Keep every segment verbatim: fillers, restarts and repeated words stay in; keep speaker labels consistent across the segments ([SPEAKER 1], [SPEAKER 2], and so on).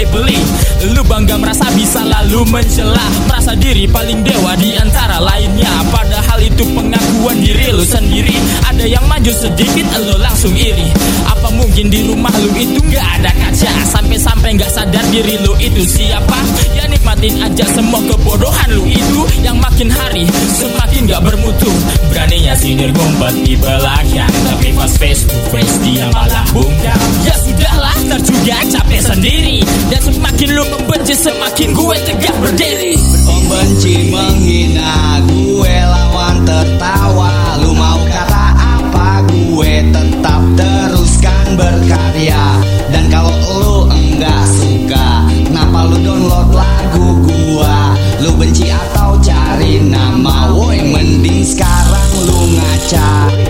[SPEAKER 1] beli. Lu bangga merasa bisa lalu mencela, merasa diri paling dewa di antara lainnya. Padahal itu pengakuan diri lu sendiri. Ada yang maju sedikit lu langsung iri. Apa mungkin di rumah lu itu gak ada kaca? Sampai-sampai gak sadar diri lu itu siapa? Ya nikmatin aja semua kebodohan lu itu, yang makin hari semakin gak bermutu. Beraninya sindir ngumpet di belakang, tapi pas face to face dia malah bungkam. Ya sudahlah, ntar juga capek sendiri. Dan semakin lu membenci, semakin gue tegak berdiri.
[SPEAKER 2] Pembenci menghina, gue lawan tertawa. Lu mau kata apa, gue tetap teruskan berkarya. Dan kalau lu enggak suka, kenapa lu download lagu gua? Lu benci atau cari nama, woi mending sekarang lu ngaca.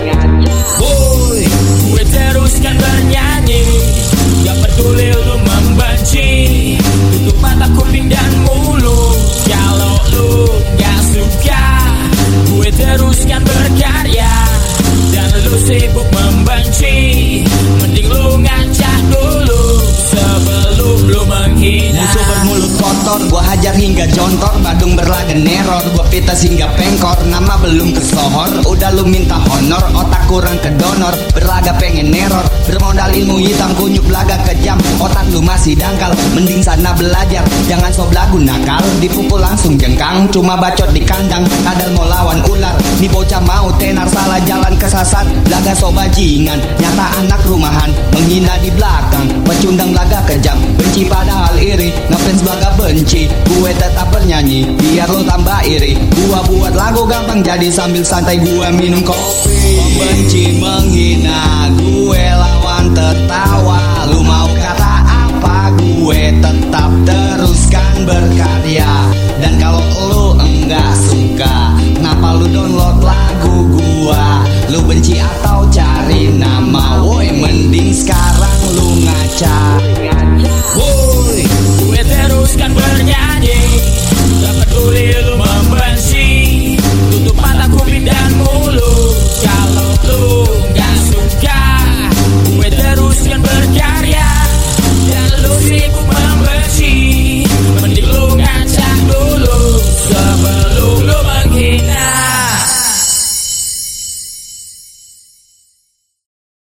[SPEAKER 1] Woi, gue teruskan bernyanyi, gak peduli lu membenci. Tutup mata, kuping dan mulut kalau lu gak suka. Gue teruskan berkarya, dan lu sibuk membenci. Mending lu ngaca dulu sebelum lu menghina.
[SPEAKER 2] Musuh bermulut kotor, gua hajar hingga jontor. Badung berlaga neror, gua pitas hingga pengkor. Nama belum kesohor, udah lu minta honor. Otak kurang kedonor, berlaga pengen neror. Bermodal ilmu hitam, kunyuk laga kejam. Otak lu masih dangkal, mending sana belajar. Jangan sok lagu nakal, dipukul langsung jengkang. Cuma bacot di kandang, kadal mau lawan ular. Nih bocah mau tenar, salah jalan kesasar. Laga sok bajingan, nyata anak rumahan. Menghina di belakang, pecundang laga kejam. Benci padahal iri, ngefans baga benci. Gue tetap bernyanyi, biar lo tambah iri. Gua buat lagu gampang, jadi sambil santai gue minum kopi. Pembenci menghina, gue lawan tertawa. Lu mau kata apa, gue tetap teruskan berkarya. Dan kalau lu enggak suka, kenapa lu download lagu gua? Lu benci atau cari nama, woi mending sekarang lu ngaca.
[SPEAKER 1] Woi, gue teruskan bernyanyi, gak peduli lu membenci. Tutup mata, kuping dan mulut kalau lu gak suka. Gue teruskan berkarya, dan lu sibuk